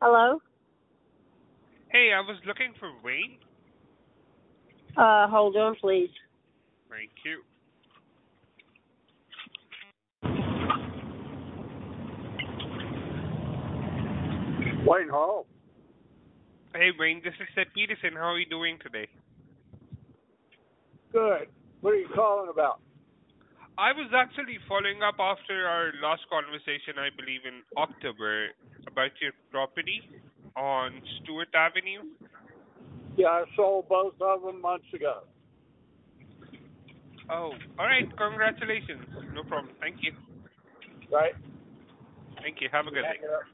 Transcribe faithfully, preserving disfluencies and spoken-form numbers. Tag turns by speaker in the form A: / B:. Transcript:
A: Hello?
B: Hey, I was looking for Wayne.
A: Uh, hold on, please.
B: Thank you.
C: Wayne Hall.
B: Hey, Wayne, this is Seth Peterson. How are you doing today?
C: Good. What are you calling about?
B: I was actually following up after our last conversation, I believe in October, about your property on Stewart Avenue.
C: Yeah, I sold both of them months ago.
B: Oh, all right. Congratulations. No problem. Thank you.
C: Right?
B: Thank you. Have a good
C: Hang
B: day.
C: it up.